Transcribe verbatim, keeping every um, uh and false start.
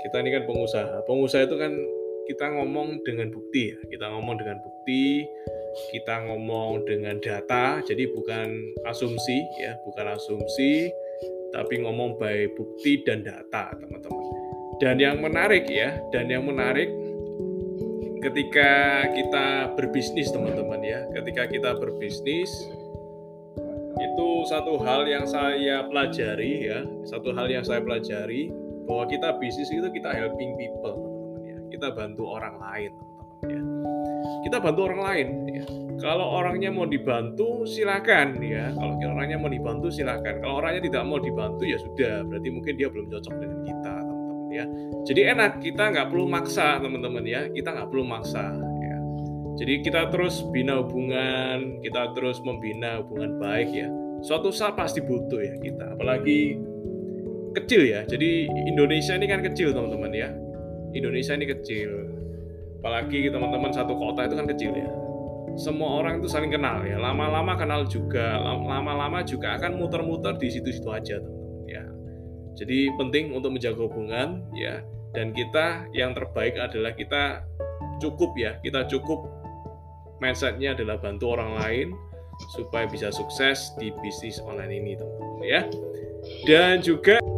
kita ini kan pengusaha. Pengusaha itu kan kita ngomong dengan bukti ya, kita ngomong dengan bukti, kita ngomong dengan data, jadi bukan asumsi ya, bukan asumsi, tapi ngomong by bukti dan data, teman-teman. Dan yang menarik ya, dan yang menarik ketika kita berbisnis, teman-teman ya, ketika kita berbisnis, itu satu hal yang saya pelajari ya, satu hal yang saya pelajari bahwa kita bisnis itu kita helping people, teman-teman ya. Kita bantu orang lain, teman-teman ya. Kita bantu orang lain ya. Kalau orangnya mau dibantu silakan ya. Kalau orangnya mau dibantu silakan. Kalau orangnya tidak mau dibantu ya sudah, berarti mungkin dia belum cocok dengan kita, teman-teman ya. Jadi enak, kita nggak perlu maksa, teman-teman ya. Kita nggak perlu maksa ya. Jadi kita terus bina hubungan, kita terus membina hubungan baik ya. Suatu saat pasti butuh ya kita, apalagi kecil ya. Jadi Indonesia ini kan kecil, teman-teman ya. Indonesia ini kecil. Apalagi teman-teman satu kota itu kan kecil ya. Semua orang itu saling kenal ya. Lama-lama kenal juga, lama-lama juga akan muter-muter di situ-situ aja, teman-teman ya. Jadi penting untuk menjaga hubungan ya. Dan kita yang terbaik adalah kita cukup ya. Kita cukup mindsetnya adalah bantu orang lain supaya bisa sukses di bisnis online ini, teman-teman ya. Dan juga